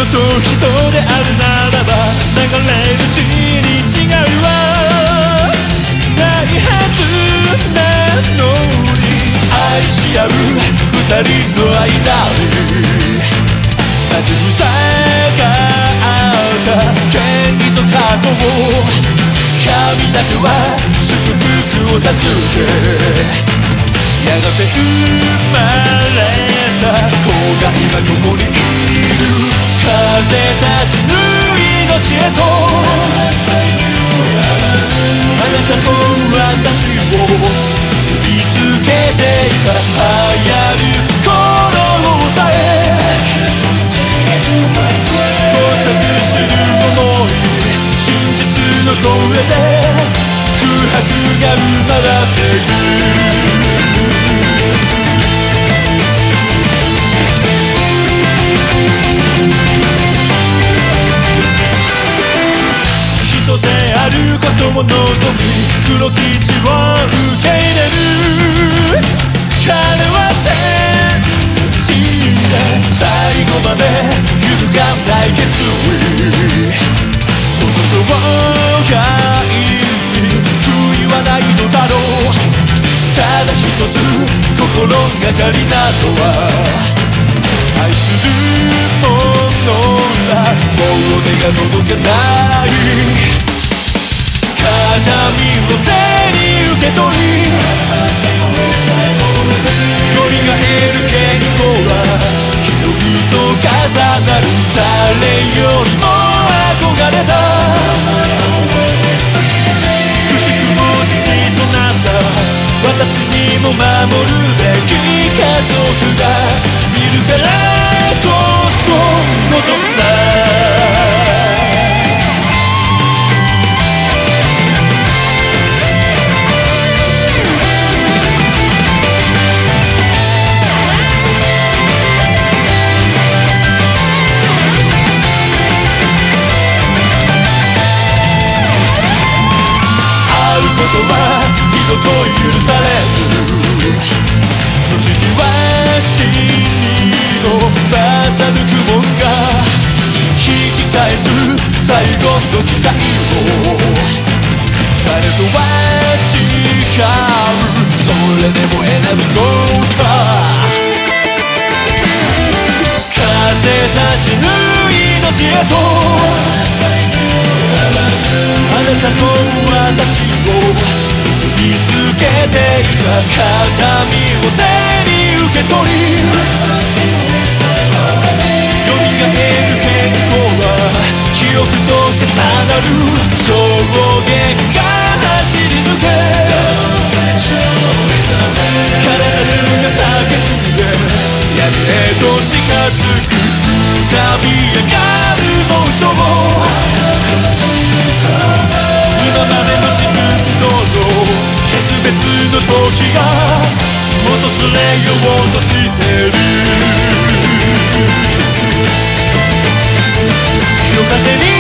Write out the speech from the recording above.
と人であるならば流れる血に違うはないはずなのに、愛し合う二人の間に立ちふさがった権利と過去を神だけは祝福を授け、やがて生まれた子が今ここにいる。風立ちぬ命へとあなたと私を結びつけていた。流行る頃さえ交錯する想い、真実の声で空白が生まれていく。人であることを望み黒き血を受け入れる。彼は戦士で最後まで揺るがない決意、その生涯に悔いはないのだろう。ただ一つ心がかりなのは愛する者らもう手が届かない。形見を手に受け取りよみがえる健康は記憶と重なる。誰よりも憧れたくしくも父となった私にも守るべき家族がいるからこそ望んだ。ことは二度と許されず、そしてわしの正ぬくもんが引き返す最後の機会を彼とは違う。それでも選ぶのか。風立ちぬ命へとあなたと私を結びつけていた。形見を手に受け取りよみがえる健康は記憶と重なる。衝撃が走り抜け体中が叫んで闇へと近づく。浮かび上がる猛暑も今までの自分と決別の時が訪れようとしてる。夜風に